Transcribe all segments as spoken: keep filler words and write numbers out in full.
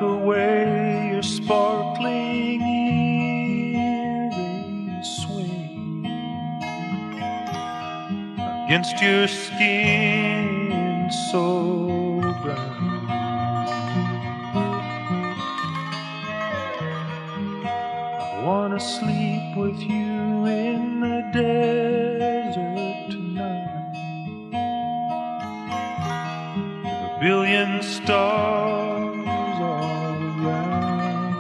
away your sparkling earrings swing against your skin so brown. I wanna sleep with you in the desert tonight, with a billion stars all around.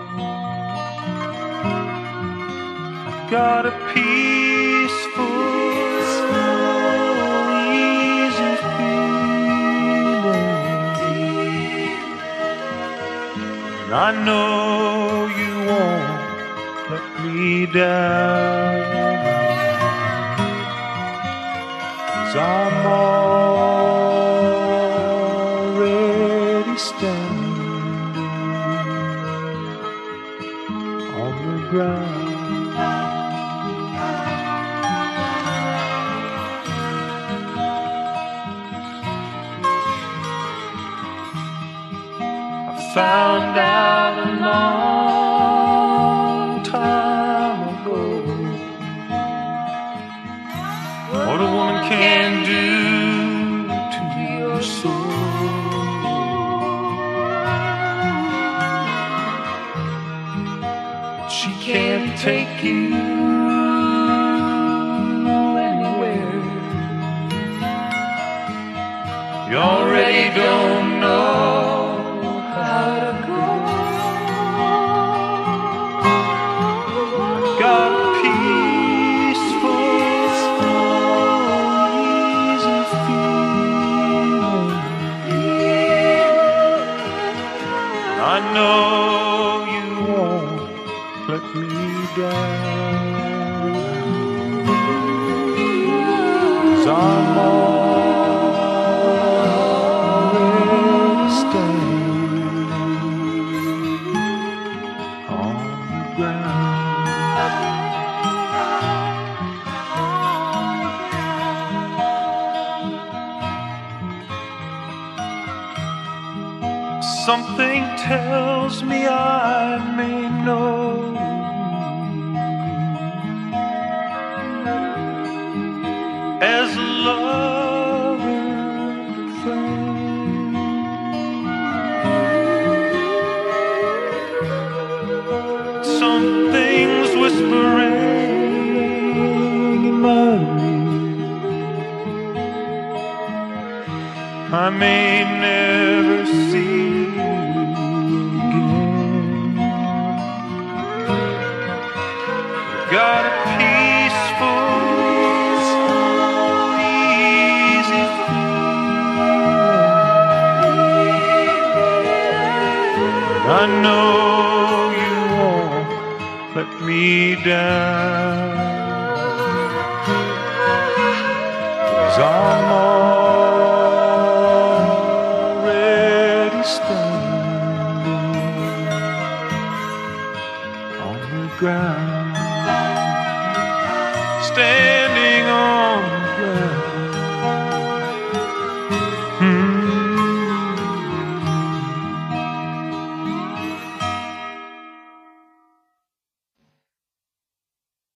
I've got a peaceful, easy feeling, and I know you won't let me down, 'cause I'm already standing on the ground. I found out a long time ago what a woman can do to your soul. But she can't take you anywhere. You already don't know how to go. I've got a peaceful, easy feeling, I know you won't let me down, 'cause I'm already standing on the ground. Something tells me I may know as a lover and a friend. Something's whispering in my ear, I may never see you again. You've got a peaceful, easy feeling, I know you won't let me down, 'cause I'm already standing on the ground, standing